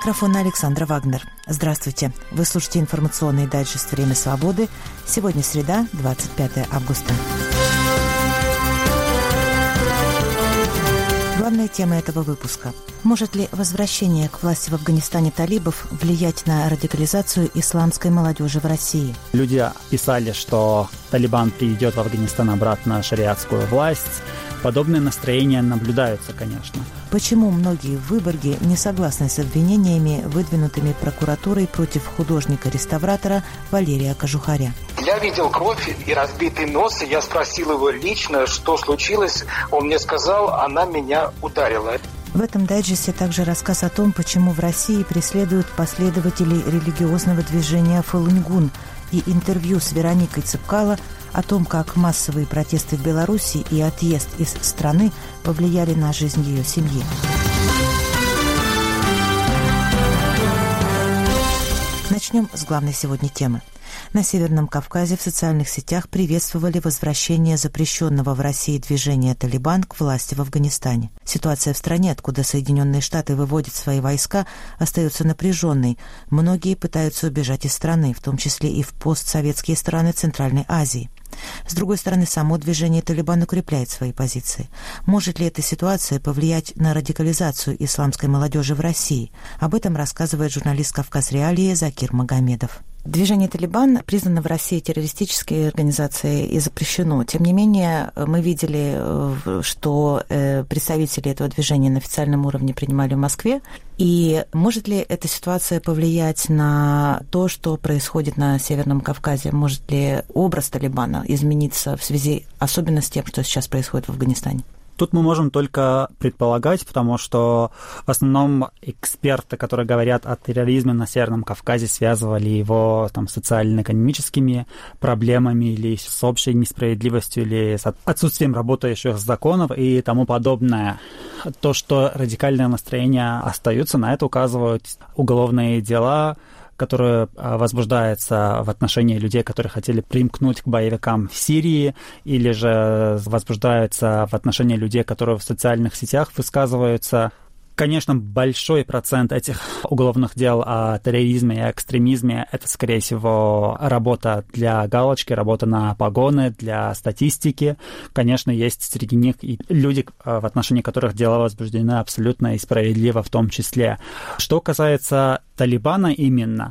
микрофона Александра Вагнер. Здравствуйте. Вы слушаете информационный дайджест «Время свободы». Сегодня среда, 25 августа. Главная тема этого выпуска. Может ли возвращение к власти в Афганистане талибов влиять на радикализацию исламской молодежи в России? Люди писали, что Талибан приведет в Афганистан обратно шариатскую власть. Подобные настроения наблюдаются, конечно. Почему многие в Выборге не согласны с обвинениями, выдвинутыми прокуратурой против художника-реставратора Валерия Кожухаря? Я видел кровь и разбитый нос, и я спросил его лично, что случилось. Он мне сказал, она меня ударила. В этом дайджесте также рассказ о том, почему в России преследуют последователей религиозного движения «Фалунгун», и интервью с Вероникой Цепкало о том, как массовые протесты в Беларуси и отъезд из страны повлияли на жизнь ее семьи. Начнем с главной сегодня темы. На Северном Кавказе в социальных сетях приветствовали возвращение запрещенного в России движения «Талибан» к власти в Афганистане. Ситуация в стране, откуда Соединенные Штаты выводят свои войска, остается напряженной. Многие пытаются убежать из страны, в том числе и в постсоветские страны Центральной Азии. С другой стороны, само движение «Талибан» укрепляет свои позиции. Может ли эта ситуация повлиять на радикализацию исламской молодежи в России? Об этом рассказывает журналист «Кавказ-Реалии» Закир Магомедов. Движение «Талибан» признано в России террористической организацией и запрещено. Тем не менее, мы видели, что представители этого движения на официальном уровне принимали в Москве. И может ли эта ситуация повлиять на то, что происходит на Северном Кавказе? Может ли образ «Талибана» измениться в связи особенно с тем, что сейчас происходит в Афганистане? Тут мы можем только предполагать, потому что в основном эксперты, которые говорят о терроризме на Северном Кавказе, связывали его с социально-экономическими проблемами или с общей несправедливостью, или с отсутствием работающих законов и тому подобное. То, что радикальные настроения остаются, на это указывают уголовные дела, которые возбуждаются в отношении людей, которые хотели примкнуть к боевикам в Сирии, или же возбуждаются в отношении людей, которые в социальных сетях высказываются. Конечно, большой процент этих уголовных дел о терроризме и экстремизме — это, скорее всего, работа для галочки, работа на погоны, для статистики. Конечно, есть среди них и люди, в отношении которых дела возбуждены абсолютно и справедливо в том числе. Что касается Талибана именно,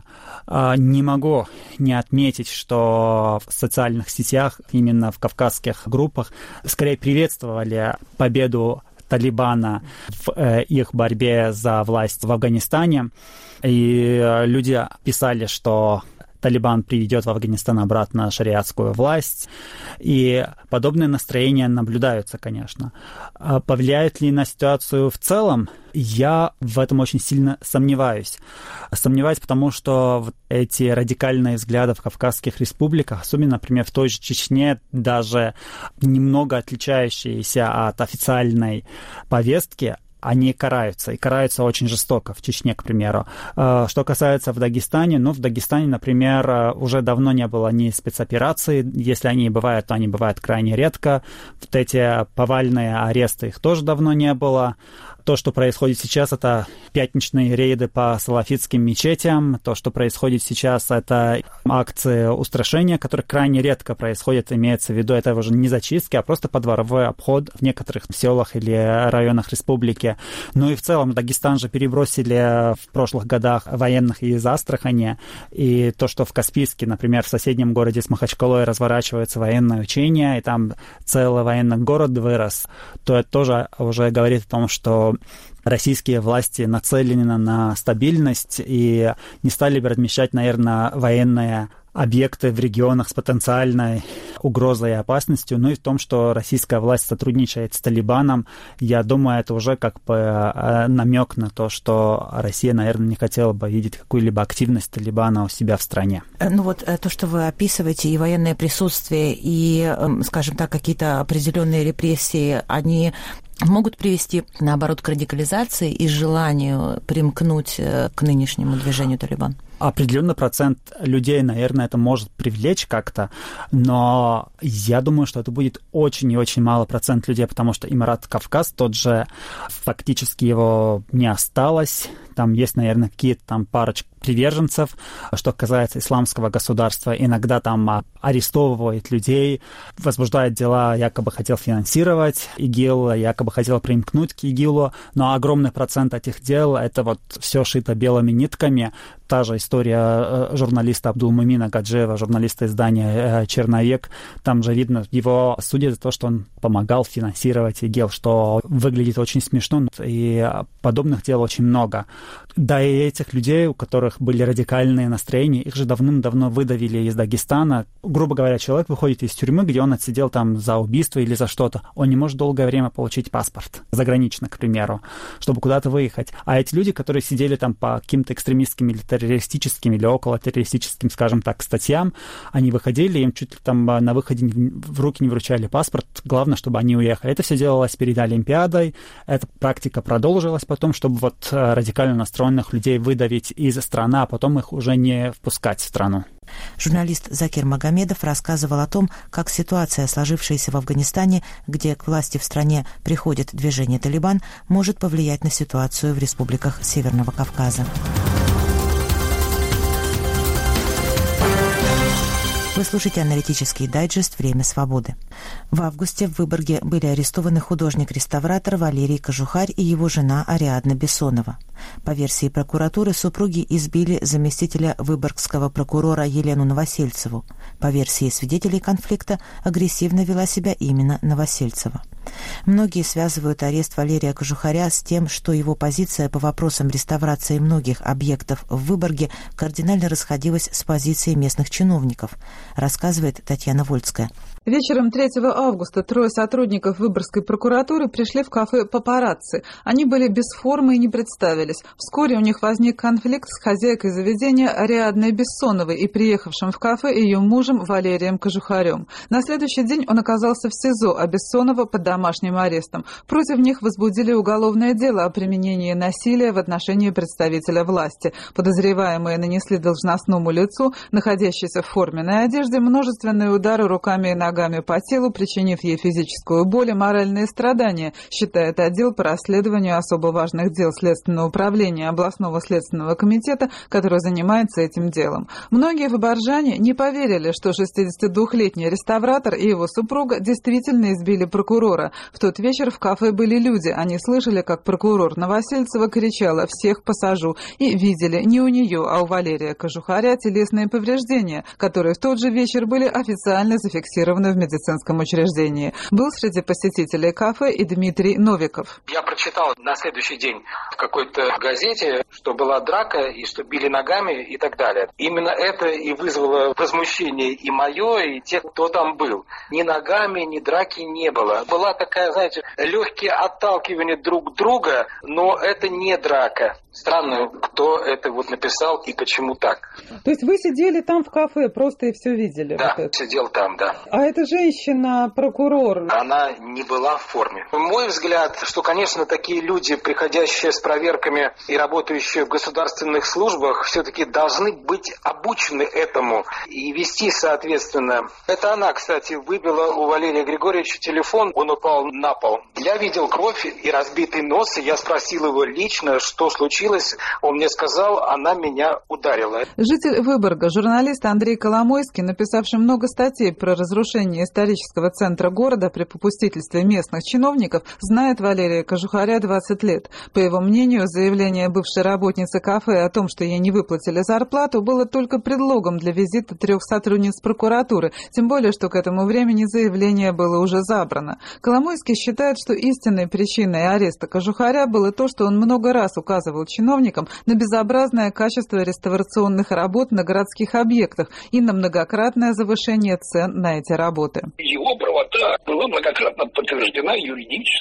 не могу не отметить, что в социальных сетях, именно в кавказских группах, скорее приветствовали победу Талибана в их борьбе за власть в Афганистане. И люди писали, что Талибан приведет в Афганистан обратно шариатскую власть. И подобные настроения наблюдаются, конечно. Повлияет ли на ситуацию в целом? Я в этом очень сильно сомневаюсь. Сомневаюсь, потому что эти радикальные взгляды в кавказских республиках, особенно, например, в той же Чечне, даже немного отличающиеся от официальной повестки, они караются, и караются очень жестоко, в Чечне, к примеру. Что касается в Дагестане, в Дагестане, например, уже давно не было ни спецопераций, если они и бывают, то они бывают крайне редко. Вот эти повальные аресты, их тоже давно не было. То, что происходит сейчас, это пятничные рейды по салафитским мечетям. То, что происходит сейчас, это акции устрашения, которые крайне редко происходят. Имеется в виду, это уже не зачистки, а просто подворовой обход в некоторых селах или районах республики. Ну и в целом Дагестан же перебросили в прошлых годах военных из Астрахани. И то, что в Каспийске, например, в соседнем городе с Махачкалой разворачиваются военные учения, и там целый военный город вырос, то это тоже уже говорит о том, что российские власти нацелены на стабильность и не стали бы размещать, наверное, военные объекты в регионах с потенциальной угрозой и опасностью. Ну и в том, что российская власть сотрудничает с Талибаном, я думаю, это уже как бы намек на то, что Россия, наверное, не хотела бы видеть какую-либо активность Талибана у себя в стране. То, что вы описываете, и военное присутствие, и, скажем так, какие-то определенные репрессии, они могут привести, наоборот, к радикализации и желанию примкнуть к нынешнему движению Талибан? Определенный процент людей, наверное, это может привлечь как-то, но я думаю, что это будет очень и очень мало процент людей, потому что Эмират Кавказ тот же, фактически его не осталось. Там есть, наверное, какие-то там парочка приверженцев. Что касается исламского государства, иногда там арестовывают людей, возбуждают дела, якобы хотел финансировать ИГИЛ, якобы хотел примкнуть к ИГИЛу, но огромный процент этих дел — это вот все шито белыми нитками. Та же история журналиста Абдулмумина Гаджиева, журналиста издания «Черновек». Там же видно, его судят за то, что он помогал финансировать ИГИЛ, что выглядит очень смешно, и подобных дел очень много. Да и этих людей, у которых были радикальные настроения, их же давным-давно выдавили из Дагестана. Грубо говоря, человек выходит из тюрьмы, где он отсидел там за убийство или за что-то. Он не может долгое время получить паспорт, заграничный, к примеру, чтобы куда-то выехать. А эти люди, которые сидели там по каким-то экстремистским или террористическим или околотеррористическим, скажем так, статьям, они выходили, им чуть ли там на выходе в руки не вручали паспорт. Главное, чтобы они уехали. Это все делалось перед Олимпиадой. Эта практика продолжилась потом, чтобы вот радикально настроенных людей выдавить из страны, а потом их уже не впускать в страну. Журналист Закир Магомедов рассказывал о том, как ситуация, сложившаяся в Афганистане, где к власти в стране приходит движение «Талибан», может повлиять на ситуацию в республиках Северного Кавказа. Вы слушаете аналитический дайджест «Время свободы». В августе в Выборге были арестованы художник-реставратор Валерий Кожухарь и его жена Ариадна Бессонова. По версии прокуратуры, супруги избили заместителя выборгского прокурора Елену Новосельцеву. По версии свидетелей конфликта, агрессивно вела себя именно Новосельцева. Многие связывают арест Валерия Кожухаря с тем, что его позиция по вопросам реставрации многих объектов в Выборге кардинально расходилась с позицией местных чиновников, рассказывает Татьяна Вольская. Вечером 3 августа 3 сотрудников Выборгской прокуратуры пришли в кафе «Папарацци». Они были без формы и не представились. Вскоре у них возник конфликт с хозяйкой заведения Ариадной Бессоновой и приехавшим в кафе ее мужем Валерием Кожухарем. На следующий день он оказался в СИЗО, а Бессонова под домашним арестом. Против них возбудили уголовное дело о применении насилия в отношении представителя власти. Подозреваемые нанесли должностному лицу, находящейся в форменной одежде, множественные удары руками и ногами по телу, причинив ей физическую боль и моральные страдания, считает отдел по расследованию особо важных дел Следственного управления областного следственного комитета, который занимается этим делом. Многие выборжане не поверили, что 62-летний реставратор и его супруга действительно избили прокурора. В тот вечер в кафе были люди. Они слышали, как прокурор Новосельцева кричала «всех посажу» и видели не у нее, а у Валерия Кожухаря телесные повреждения, которые в тот же вечер были официально зафиксированы в медицинском учреждении. Был среди посетителей кафе и Дмитрий Новиков. Я прочитал на следующий день в какой-то газете, что была драка и что били ногами и так далее. Именно это и вызвало возмущение и мое, и тех, кто там был. Ни ногами, ни драки не было. Была такая, знаете, легкие отталкивания друг друга, но это не драка. Странно, кто это вот написал и почему так. То есть вы сидели там в кафе, просто и все видели? Да, вот сидел там, да. А эта женщина, прокурор? Она не была в форме. Мой взгляд, что, конечно, такие люди, приходящие с проверками и работающие в государственных службах, все-таки должны быть обучены этому и вести соответственно. Это она, кстати, выбила у Валерия Григорьевича телефон, он упал на пол. Я видел кровь и разбитый нос, и я спросил его лично, что случилось. Он мне сказал, она меня ударила. Житель Выборга, журналист Андрей Коломойский, написавший много статей про разрушение исторического центра города при попустительстве местных чиновников, знает Валерия Кожухаря 20 лет. По его мнению, заявление бывшей работницы кафе о том, что ей не выплатили зарплату, было только предлогом для визита 3 сотрудниц прокуратуры, тем более, что к этому времени заявление было уже забрано. Коломойский считает, что истинной причиной ареста Кожухаря было то, что он много раз указывал чиновникам на безобразное качество реставрационных работ на городских объектах и на многократное завышение цен на эти работы. Его правота была многократно подтверждена юридически.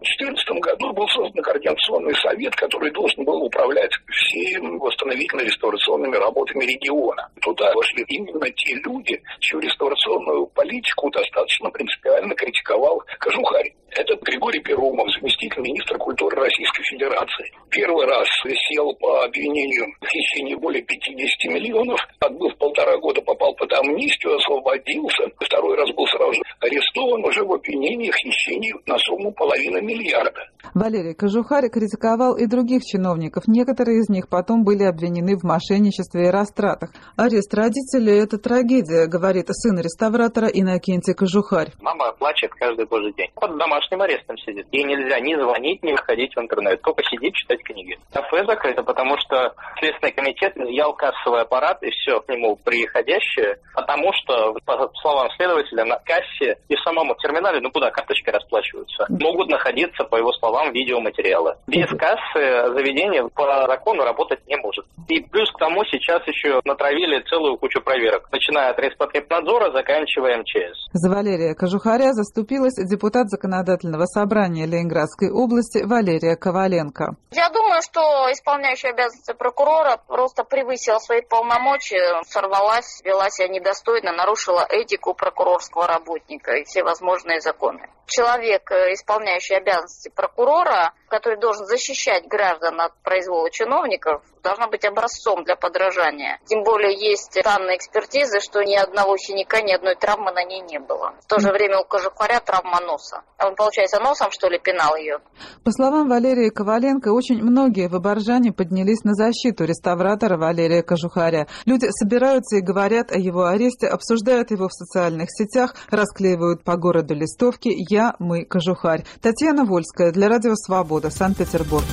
2014 году был создан Координационный совет, который должен был управлять всеми восстановительно-реставрационными работами региона. Туда вошли именно те люди, чью реставрационную политику достаточно принципиально критиковал Кожухарь. Это Григорий Перумов, заместитель министра культуры Российской Федерации. Первый раз сел по обвинению в хищении более 50 миллионов, отбыв 1,5 года, попал под амнистию, освободился. Второй раз был сразу же арестован уже в обвинении в хищении на сумму 500 миллиарда. Валерий Кожухарь критиковал и других чиновников. Некоторые из них потом были обвинены в мошенничестве и растратах. Арест родителей – это трагедия, говорит сын реставратора Иннокентий Кожухарь. Мама плачет каждый божий день. Под домашним арестом сидит. Ей нельзя ни звонить, ни выходить в интернет. Только сидеть, читать книги. Кафе закрыто, потому что Следственный комитет изъял кассовый аппарат и все к нему приходящее, потому что, по словам следователя, на кассе и в самом терминале, куда карточкой расплачиваются, могут находиться, по его словам, видеоматериалы. Без кассы заведение по закону работать не может. И плюс к тому сейчас еще натравили целую кучу проверок, начиная от Роспотребнадзора, заканчивая МЧС. За Валерия Кожухаря заступилась депутат Законодательного собрания Ленинградской области Валерия Коваленко. Я думаю, что исполняющая обязанности прокурора просто превысила свои полномочия, сорвалась, вела себя недостойно, нарушила этику прокурорского работника и все возможные законы. Человек, исполняющий обязанности прокурора, который должен защищать граждан от произвола чиновников, должна быть образцом для подражания. Тем более есть данные экспертизы, что ни одного синяка, ни одной травмы на ней не было. В то же время у Кожухаря травма носа. Он, получается, носом, что ли, пинал ее? По словам Валерии Коваленко, очень многие в Оборжане поднялись на защиту реставратора Валерия Кожухаря. Люди собираются и говорят о его аресте, обсуждают его в социальных сетях, расклеивают по городу листовки «Я, мы, Кожухарь». Татьяна Вольская для Радио Свобода, Санкт-Петербург.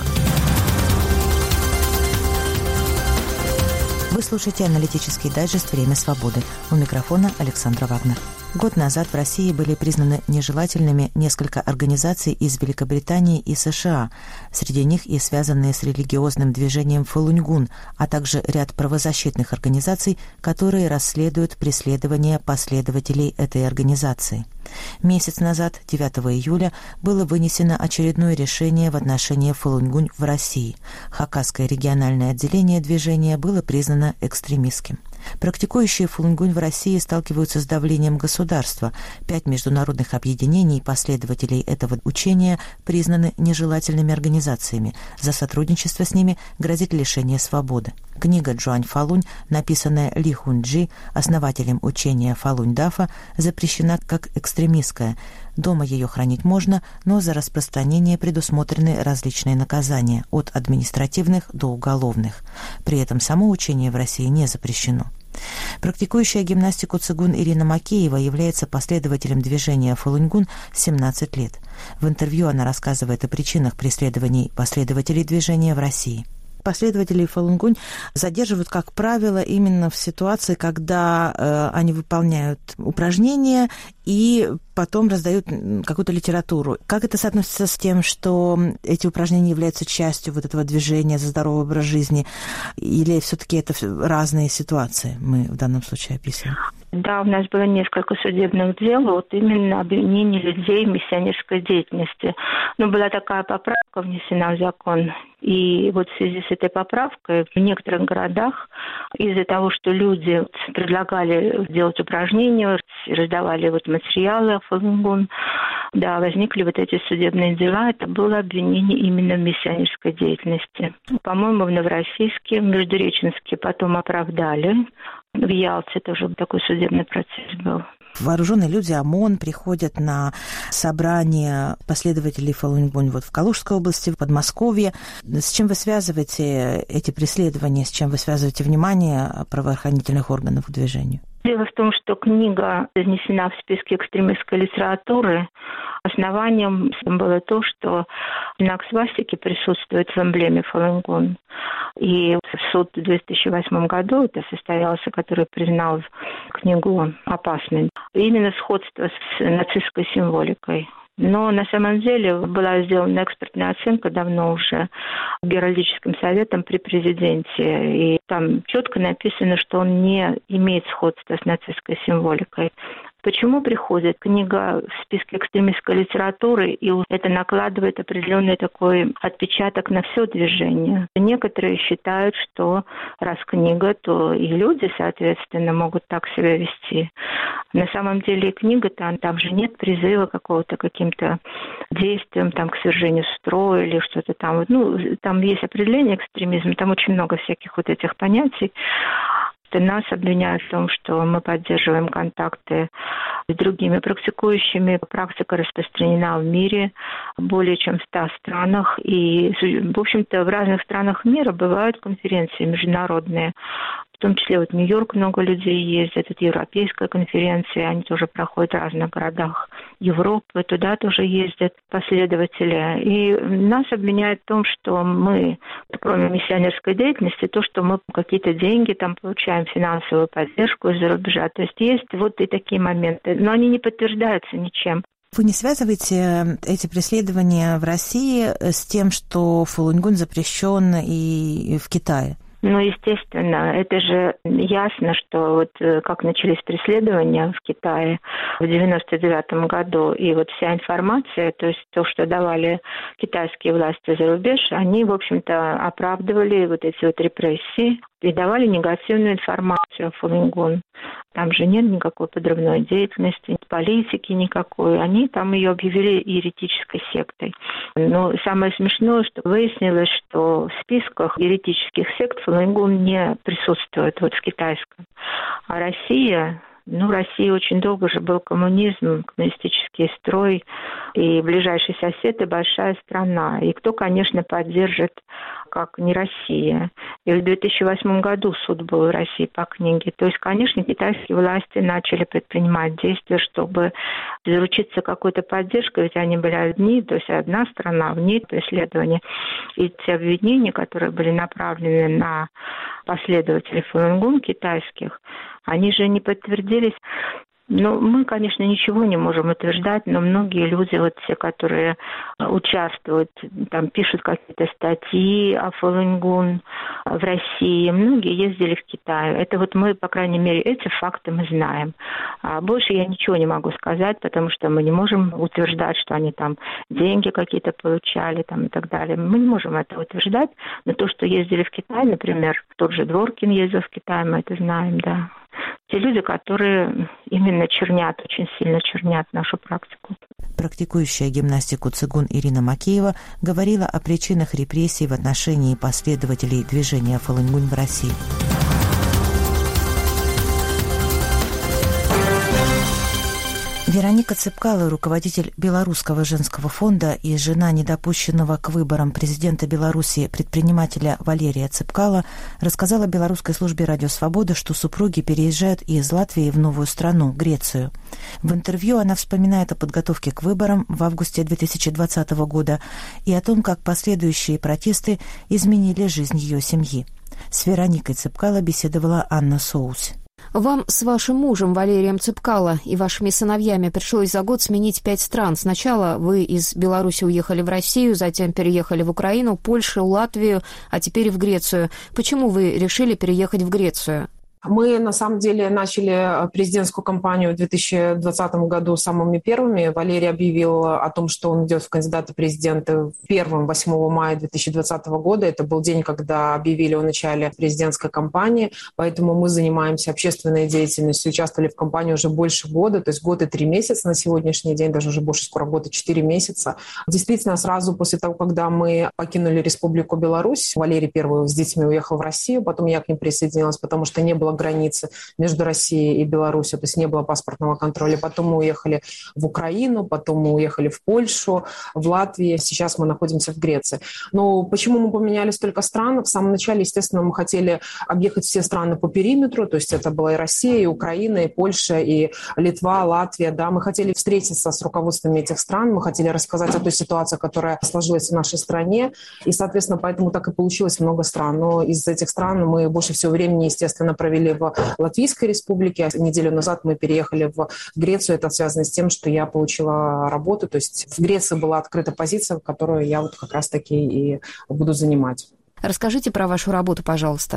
Вы слушаете аналитический дайджест «Время свободы». У микрофона Александра Вагнер. Год назад в России были признаны нежелательными несколько организаций из Великобритании и США, среди них и связанные с религиозным движением Фалунь-Гун, а также ряд правозащитных организаций, которые расследуют преследование последователей этой организации. Месяц назад, 9 июля, было вынесено очередное решение в отношении Фалунь-Гун в России. Хакасское региональное отделение движения было признано экстремистским. Практикующие Фалунь-Гун в России сталкиваются с давлением государства. 5 международных объединений последователей этого учения признаны нежелательными организациями. За сотрудничество с ними грозит лишение свободы. Книга Джуань Фалунь, написанная Ли Хунджи, основателем учения Фалунь-Дафа, запрещена как экстремистская. Дома ее хранить можно, но за распространение предусмотрены различные наказания, от административных до уголовных. При этом само учение в России не запрещено. Практикующая гимнастику цигун Ирина Макеева является последователем движения Фалунь-Гун 17 лет. В интервью она рассказывает о причинах преследований последователей движения в России. Последователей Фалунь-Гун задерживают, как правило, именно в ситуации, когда они выполняют упражнения и потом раздают какую-то литературу. Как это соотносится с тем, что эти упражнения являются частью вот этого движения за здоровый образ жизни? Или все-таки это разные ситуации мы в данном случае описываем? Да, у нас было несколько судебных дел, именно обвинение людей в миссионерской деятельности. Но была такая поправка внесена в закон. И в связи с этой поправкой в некоторых городах из-за того, что люди предлагали делать упражнения, раздавали материалы о Фалунь-Гун, да, возникли эти судебные дела. Это было обвинение именно в миссионерской деятельности. По-моему, в Новороссийске, в Междуреченске потом оправдали. В Ялте тоже такой судебный процесс был. Вооруженные люди ОМОН приходят на собрание последователей Фалунь-Гун в Калужской области, в Подмосковье. С чем вы связываете эти преследования, с чем вы связываете внимание правоохранительных органов к движению? Дело в том, что книга занесена в списке экстремистской литературы. Основанием было то, что знак свастики присутствует в эмблеме Фалунь-Гун. И суд в 2008 году, это состоялся, который признал книгу опасной. Именно сходство с нацистской символикой. Но на самом деле была сделана экспертная оценка давно уже Геральдическим советом при президенте. И там четко написано, что он не имеет сходства с нацистской символикой. Почему приходит? Книга в списке экстремистской литературы, и это накладывает определенный такой отпечаток на все движение. Некоторые считают, что раз книга, то и люди, соответственно, могут так себя вести. На самом деле книга-то, там же нет призыва какого-то каким-то действиям, там, к свержению строя или что-то там. Там есть определение экстремизма, там очень много всяких вот этих понятий. Нас обвиняют в том, что мы поддерживаем контакты с другими практикующими. Практика распространена в мире более чем в 100 странах. И, в общем-то, в разных странах мира бывают конференции международные. В том числе вот в Нью-Йорк много людей ездят, это европейская конференция, они тоже проходят в разных городах Европы, туда тоже ездят последователи. И нас обвиняют в том, что мы, кроме миссионерской деятельности, то, что мы какие-то деньги там получаем, финансовую поддержку из-за рубежа. То есть вот и такие моменты, но они не подтверждаются ничем. Вы не связываете эти преследования в России с тем, что Фалун-Гун запрещен и в Китае? Естественно, это же ясно, что вот как начались преследования в Китае в 1999 году, и вот вся информация, то есть то, что давали китайские власти за рубеж, они, в общем-то, оправдывали вот эти вот репрессии и давали негативную информацию о Фалун-Гун. Там же нет никакой подрывной деятельности, политики никакой. Они там ее объявили еретической сектой. Но самое смешное, что выяснилось, что в списках еретических сект Фалун-Гун не присутствует вот в китайском. А Россия очень долго же был коммунизм, коммунистический строй, и ближайший сосед, и большая страна. И кто, конечно, поддержит, как не Россия. И в 2008 году суд был в России по книге. То есть, конечно, китайские власти начали предпринимать действия, чтобы заручиться какой-то поддержкой, ведь они были одни, то есть одна страна, в ней преследования. И те обвинения, которые были направлены на последователей Фалун-Гун китайских, они же не подтвердились. Мы, конечно, ничего не можем утверждать, но многие люди, вот те, которые участвуют, там пишут какие-то статьи о Фалун-Гун в России, многие ездили в Китай. Это вот мы, по крайней мере, эти факты мы знаем. А больше я ничего не могу сказать, потому что мы не можем утверждать, что они там деньги какие-то получали там, и так далее. Мы не можем это утверждать, но то, что ездили в Китай, например, тот же Дворкин ездил в Китай, мы это знаем, да. Те люди, которые именно очень сильно чернят нашу практику. Практикующая гимнастику цигун Ирина Макеева говорила о причинах репрессий в отношении последователей движения Фалун-Гун в России. Вероника Цепкало, руководитель Белорусского женского фонда и жена недопущенного к выборам президента Беларуси предпринимателя Валерия Цепкало, рассказала Белорусской службе «Радио Свобода», что супруги переезжают из Латвии в новую страну, Грецию. В интервью она вспоминает о подготовке к выборам в августе 2020 года и о том, как последующие протесты изменили жизнь ее семьи. С Вероникой Цепкало беседовала Анна Соус. Вам с вашим мужем Валерием Цепкало и вашими сыновьями пришлось за год сменить 5 стран. Сначала вы из Беларуси уехали в Россию, затем переехали в Украину, Польшу, Латвию, а теперь в Грецию. Почему вы решили переехать в Грецию? Мы, на самом деле, начали президентскую кампанию в 2020 году самыми первыми. Валерий объявил о том, что он идет в кандидаты президента первым 8 мая 2020 года. Это был день, когда объявили о начале президентской кампании. Поэтому мы занимаемся общественной деятельностью, участвовали в кампании уже больше года, то есть год и 3 месяца на сегодняшний день, даже уже больше скоро года 4 месяца. Действительно, сразу после того, когда мы покинули Республику Беларусь, Валерий первый с детьми уехал в Россию, потом я к ним присоединилась, потому что не было границы между Россией и Беларусью, то есть не было паспортного контроля. Потом мы уехали в Украину, потом мы уехали в Польшу, в Латвию. Сейчас мы находимся в Греции. Но почему мы поменяли столько стран? В самом начале, естественно, мы хотели объехать все страны по периметру, то есть это была и Россия, и Украина, и Польша, и Литва, Латвия. Да. Мы хотели встретиться с руководствами этих стран, мы хотели рассказать о той ситуации, которая сложилась в нашей стране, и, соответственно, поэтому так и получилось много стран. Но из этих стран мы больше всего времени, естественно, провели в Латвийской республике. Неделю назад мы переехали в Грецию. Это связано с тем, что я получила работу. То есть в Греции была открыта позиция, которую я вот как раз-таки и буду занимать. Расскажите про вашу работу, пожалуйста.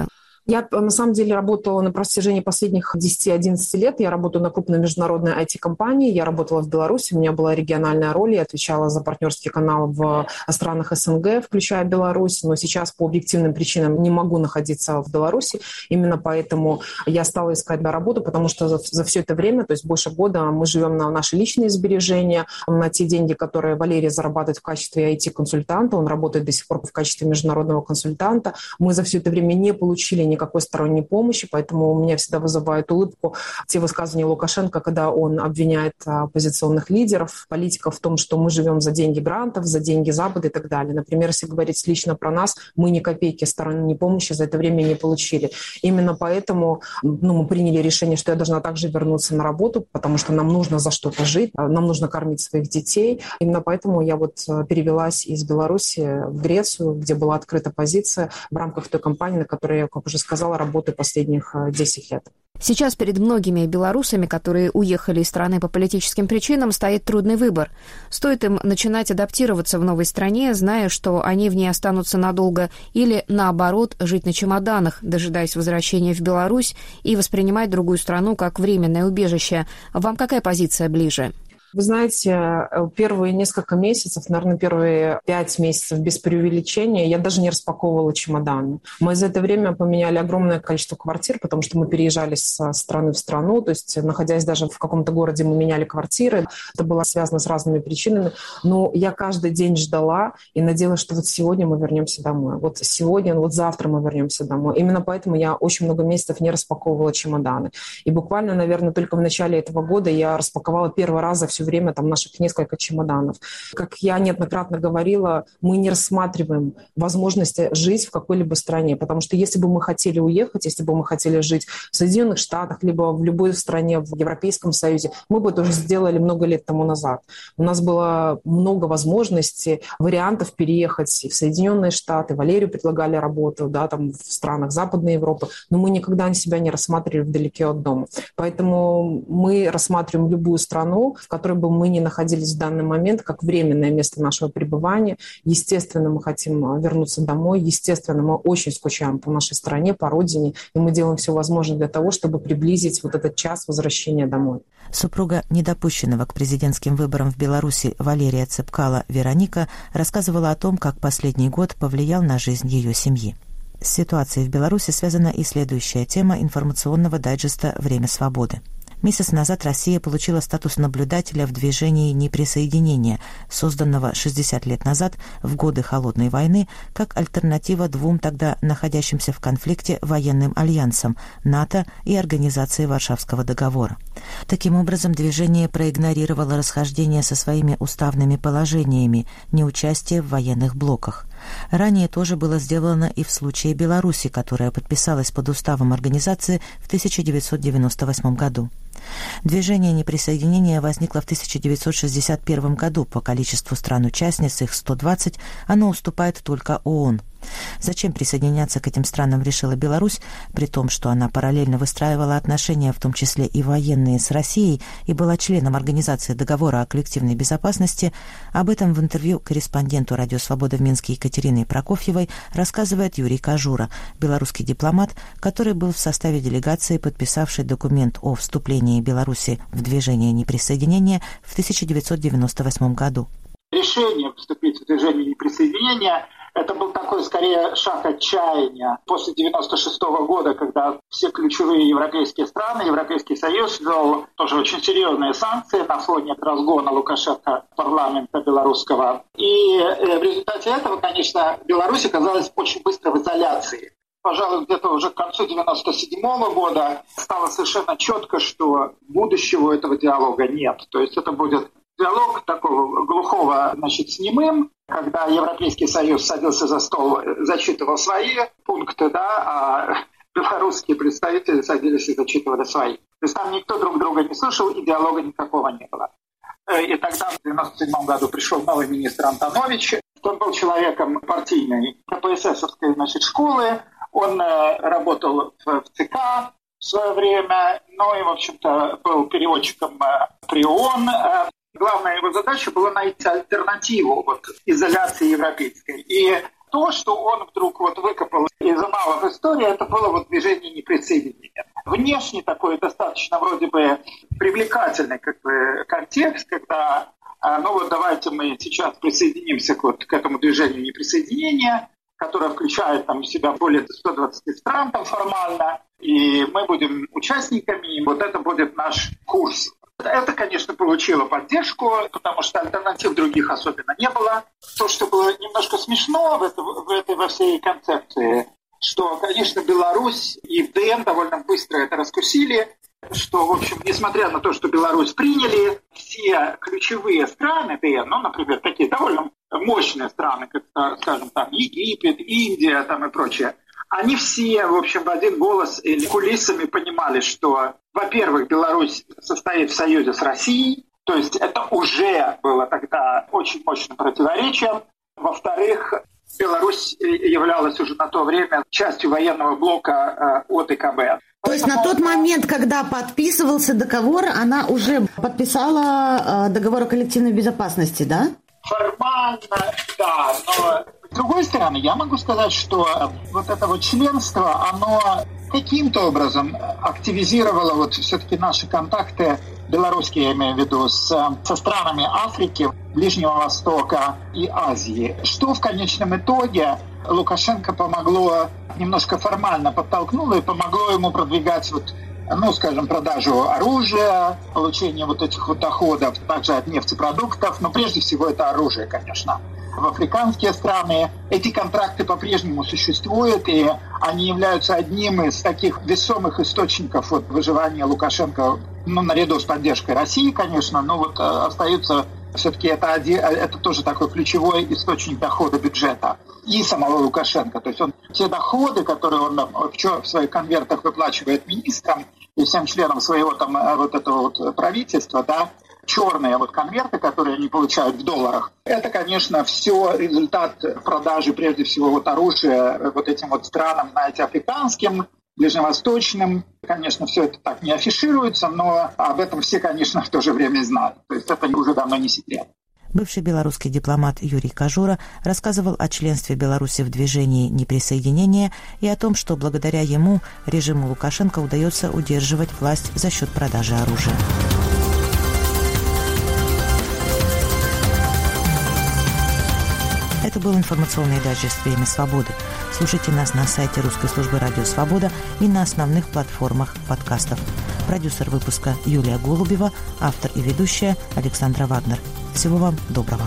Я, на самом деле, работала на протяжении последних 10-11 лет. Я работаю на крупной международной IT-компании. Я работала в Беларуси, у меня была региональная роль. Я отвечала за партнерский канал в странах СНГ, включая Беларусь. Но сейчас по объективным причинам не могу находиться в Беларуси. Именно поэтому я стала искать работу, потому что за все это время, то есть больше года, мы живем на наши личные сбережения, на те деньги, которые Валерий зарабатывает в качестве IT-консультанта. Он работает до сих пор в качестве международного консультанта. Мы за все это время не получили никакой сторонней помощи, поэтому у меня всегда вызывает улыбку те высказывания Лукашенко, когда он обвиняет оппозиционных лидеров, политиков в том, что мы живем за деньги грантов, за деньги Запада и так далее. Например, если говорить лично про нас, мы ни копейки сторонней помощи за это время не получили. Именно поэтому мы приняли решение, что я должна также вернуться на работу, потому что нам нужно за что-то жить, нам нужно кормить своих детей. Именно поэтому я перевелась из Беларуси в Грецию, где была открыта позиция в рамках той компании, на которой я, как уже сказала, работаю последних 10 лет. Сейчас перед многими белорусами, которые уехали из страны по политическим причинам, стоит трудный выбор. Стоит им начинать адаптироваться в новой стране, зная, что они в ней останутся надолго, или, наоборот, жить на чемоданах, дожидаясь возвращения в Беларусь и воспринимать другую страну как временное убежище. Вам какая позиция ближе? Вы знаете, первые несколько месяцев, наверное, первые 5 месяцев без преувеличения, я даже не распаковывала чемоданы. Мы за это время поменяли огромное количество квартир, потому что мы переезжали со страны в страну, то есть, находясь даже в каком-то городе, мы меняли квартиры. Это было связано с разными причинами. Но я каждый день ждала и надеялась, что сегодня мы вернемся домой. Сегодня, завтра мы вернемся домой. Именно поэтому я очень много месяцев не распаковывала чемоданы. И буквально, наверное, только в начале этого года я распаковала первый раз за все время наших несколько чемоданов. Как я неоднократно говорила, мы не рассматриваем возможности жить в какой-либо стране, потому что если бы мы хотели уехать, если бы мы хотели жить в Соединенных Штатах, либо в любой стране в Европейском Союзе, мы бы это уже сделали много лет тому назад. У нас было много возможностей, вариантов переехать в Соединенные Штаты. Валерию предлагали работу, в странах Западной Европы, но мы никогда себя не рассматривали вдалеке от дома. Поэтому мы рассматриваем любую страну, в которой бы мы ни находились в данный момент, как временное место нашего пребывания. Естественно, мы хотим вернуться домой. Естественно, мы очень скучаем по нашей стране, по родине, и мы делаем все возможное для того, чтобы приблизить этот час возвращения домой. Супруга недопущенного к президентским выборам в Беларуси Валерия Цепкало Вероника рассказывала о том, как последний год повлиял на жизнь ее семьи. С ситуацией в Беларуси связана и следующая тема информационного дайджеста «Время свободы». Месяц назад Россия получила статус наблюдателя в движении неприсоединения, созданного 60 лет назад в годы Холодной войны, как альтернатива двум тогда находящимся в конфликте военным альянсам НАТО и Организации Варшавского договора. Таким образом, движение проигнорировало расхождение со своими уставными положениями, неучастие в военных блоках. Ранее тоже было сделано и в случае Беларуси, которая подписалась под уставом организации в 1998 году. Движение неприсоединения возникло в 1961 году. По количеству стран-участниц, их 120, оно уступает только ООН. Зачем присоединяться к этим странам решила Беларусь, при том, что она параллельно выстраивала отношения, в том числе и военные, с Россией и была членом Организации договора о коллективной безопасности? Об этом в интервью корреспонденту «Радио Свобода» в Минске Екатерине Прокофьевой рассказывает Юрий Кожура, белорусский дипломат, который был в составе делегации, подписавшей документ о вступлении Беларуси в движение неприсоединения в 1998 году. Решение вступить в движение неприсоединения – это был такой, скорее, шаг отчаяния. После 1996 года, когда все ключевые европейские страны, Европейский Союз ввел тоже очень серьезные санкции на фоне разгона Лукашенко парламента белорусского. И в результате этого, конечно, Беларусь оказалась очень быстро в изоляции. Пожалуй, где-то уже к концу 1997 года стало совершенно четко, что будущего этого диалога нет. То есть это будет диалог такого глухого, с немым, когда Европейский Союз садился за стол, зачитывал свои пункты, а белорусские представители садились и зачитывали свои. То есть там никто друг друга не слушал, и диалога никакого не было. И тогда в 1997 году пришел новый министр Антонович. Он был человеком партийной КПССовской школы. Он работал в ЦК в свое время, и, в общем-то, был переводчиком при ООН. Главная его задача была найти альтернативу изоляции европейской. И То, что он вдруг выкопал из аналов истории, это было движение неприсоединения. Внешне такой достаточно вроде бы привлекательный контекст, когда давайте мы сейчас присоединимся к этому движению неприсоединения, которое включает в себя более 120 стран формально, и мы будем участниками, и это будет наш курс. Это, конечно, получило поддержку, потому что альтернатив других особенно не было. То, что было немножко смешно во всей концепции, что, конечно, Беларусь и ДН довольно быстро это раскусили, что, в общем, несмотря на то, что Беларусь приняли, все ключевые страны ДН, например, такие довольно мощные страны, как, скажем, Египет, Индия и прочее, они все, в общем, в один голос или кулисами понимали, что, во-первых, Беларусь состоит в союзе с Россией, то есть это уже было тогда очень мощным противоречием. Во-вторых, Беларусь являлась уже на то время частью военного блока ОДКБ. То есть на тот момент, когда подписывался договор, она уже подписала договор о коллективной безопасности, да? Формально, да, но с другой стороны, я могу сказать, что это членство, оно каким-то образом активизировало все-таки наши контакты, белорусские, я имею в виду, со странами Африки, Ближнего Востока и Азии, что в конечном итоге Лукашенко помогло, немножко формально подтолкнуло и помогло ему продвигать скажем, продажу оружия, получение этих доходов, также от нефтепродуктов, но прежде всего это оружие, конечно. В африканские страны эти контракты по-прежнему существуют, и они являются одним из таких весомых источников выживания Лукашенко, наряду с поддержкой России, конечно, но остаются все-таки это тоже такой ключевой источник дохода бюджета и самого Лукашенко. То есть те доходы, которые он в своих конвертах выплачивает министрам и всем членам своего этого правительства, да, черные конверты, которые они получают в долларах, это, конечно, все результат продажи, прежде всего, оружия этим странам, африканским, ближневосточным. Конечно, все это так не афишируется, но об этом все, конечно, в то же время знают. То есть это уже давно не секрет. Бывший белорусский дипломат Юрий Кожура рассказывал о членстве Беларуси в движении неприсоединения и о том, что благодаря ему режиму Лукашенко удается удерживать власть за счет продажи оружия. Это был информационный дайджест «Время свободы». Слушайте нас на сайте Русской службы радио «Свобода» и на основных платформах подкастов. Продюсер выпуска Юлия Голубева, автор и ведущая Александра Вагнер. Всего вам доброго.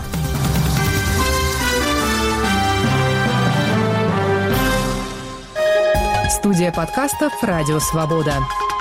Студия подкастов «Радио Свобода».